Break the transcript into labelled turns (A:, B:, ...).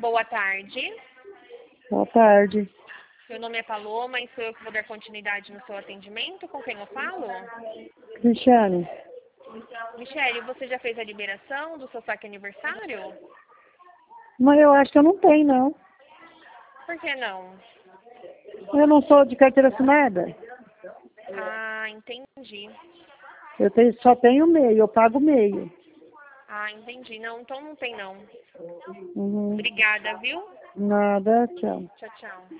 A: Boa tarde.
B: Boa tarde.
A: Meu nome é Paloma e sou eu que vou dar continuidade no seu atendimento. Com quem eu falo?
B: Cristiane,
A: Michele, você já fez a liberação do seu saque aniversário?
B: mas eu acho que eu não tenho, não.
A: Por que não?
B: Eu não sou de carteira assinada.
A: Ah, entendi.
B: Só tenho meio, eu pago meio.
A: Ah, entendi. Não, então não tem não.
B: Uhum.
A: Obrigada, viu?
B: Nada, tchau.
A: Tchau, tchau.